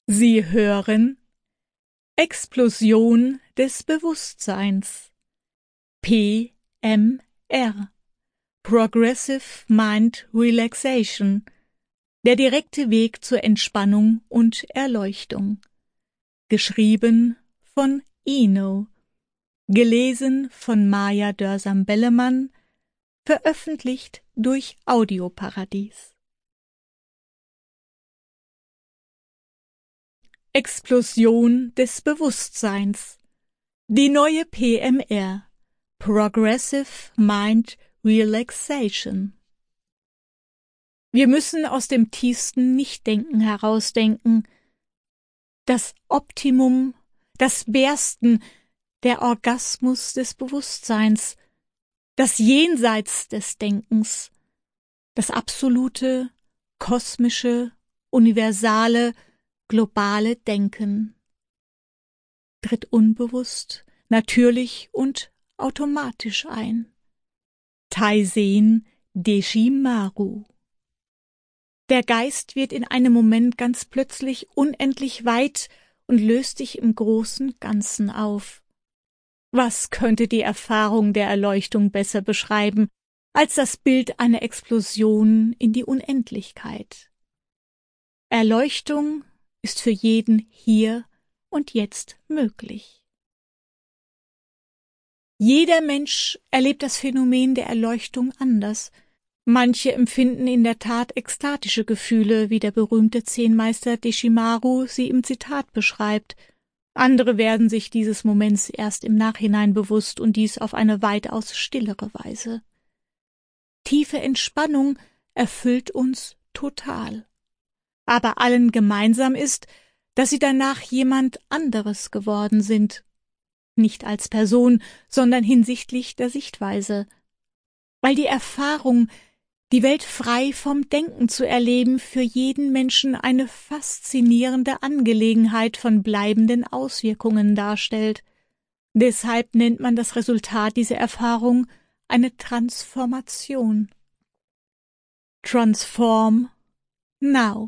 Sie hören Explosion des Bewusstseins PMR Progressive Mind Relaxation, der direkte Weg zur Entspannung und Erleuchtung. Geschrieben von Ino, gelesen von Maja Dörsam-Bellemann, veröffentlicht durch Audioparadies. Explosion des Bewusstseins. Die neue PMR, Progressive Mind Relaxation. Wir müssen aus dem tiefsten Nichtdenken herausdenken. Das Optimum, das Bersten, der Orgasmus des Bewusstseins, das Jenseits des Denkens, das absolute, kosmische, universale, globale Denken tritt unbewusst, natürlich und automatisch ein. Taisen Deshimaru. Der Geist wird in einem Moment ganz plötzlich unendlich weit und löst sich im großen Ganzen auf. Was könnte die Erfahrung der Erleuchtung besser beschreiben, als das Bild einer Explosion in die Unendlichkeit? Erleuchtung ist für jeden hier und jetzt möglich. Jeder Mensch erlebt das Phänomen der Erleuchtung anders. Manche empfinden in der Tat ekstatische Gefühle, wie der berühmte Zen-Meister Deshimaru sie im Zitat beschreibt. Andere werden sich dieses Moments erst im Nachhinein bewusst und dies auf eine weitaus stillere Weise. Tiefe Entspannung erfüllt uns total. Aber allen gemeinsam ist, dass sie danach jemand anderes geworden sind. Nicht als Person, sondern hinsichtlich der Sichtweise. Weil die Erfahrung, die Welt frei vom Denken zu erleben, für jeden Menschen eine faszinierende Angelegenheit von bleibenden Auswirkungen darstellt. Deshalb nennt man das Resultat dieser Erfahrung eine Transformation. Transform now.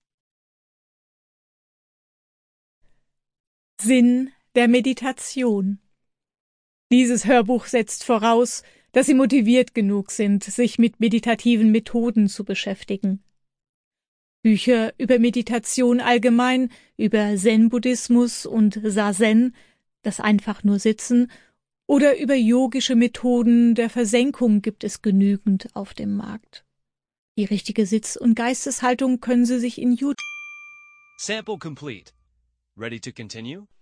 Sinn der Meditation. Dieses Hörbuch setzt voraus, dass Sie motiviert genug sind, sich mit meditativen Methoden zu beschäftigen. Bücher über Meditation allgemein, über Zen-Buddhismus und Zazen, das einfach nur Sitzen, oder über yogische Methoden der Versenkung gibt es genügend auf dem Markt. Die richtige Sitz- und Geisteshaltung können Sie sich in YouTube. Sample complete. Ready to continue?